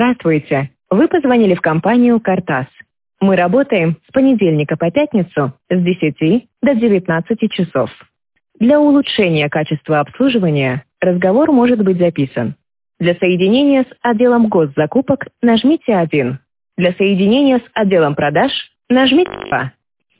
Здравствуйте. Вы позвонили в компанию «Картас». Мы работаем с понедельника по пятницу с 10 до 19 часов. Для улучшения качества обслуживания разговор может быть записан. Для соединения с отделом госзакупок нажмите 1. Для соединения с отделом продаж нажмите 2.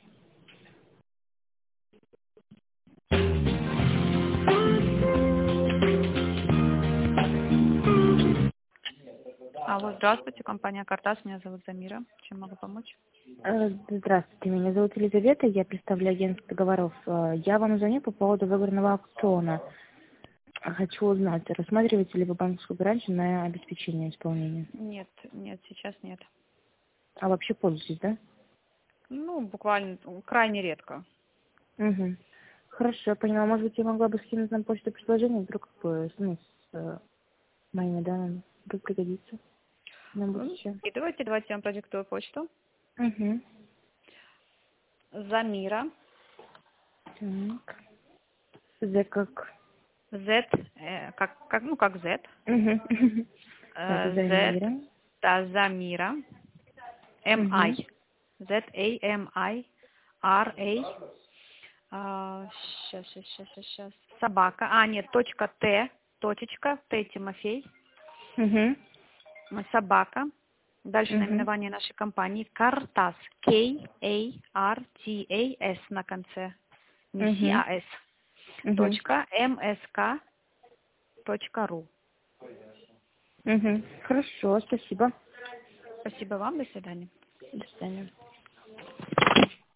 Алло, здравствуйте, компания «Картас», меня зовут Замира. Чем могу помочь? Здравствуйте, меня зовут Елизавета, я представляю агентство договоров. Я вам звоню по поводу выбранного аукциона. Хочу узнать, рассматриваете ли вы банковскую гарантию на обеспечение исполнения? Нет, нет, сейчас нет. А вообще пользуетесь, да? Ну, буквально, крайне редко. Угу. Хорошо, поняла. Может быть, я могла бы скинуть на почту предложение, вдруг с моими данными. Вдруг пригодится на будущее. И давайте я вам продиктую почту. Угу. Замира. Так. Z как? Z, как Z. Угу. Так, Z, Замира. да, Замира. Угу. M-I. Z-A-M-I-R-A. Сейчас. Собака. Нет, точка Т. Точечка. Т Тимофей. Угу. Собака. Дальше Угу. наименование нашей компании. Картас. K-A-R-T-A-S на конце. Не Угу. C-A-S. Угу. Точка msk.ru. Угу. Хорошо, спасибо. Спасибо вам. До свидания. До свидания.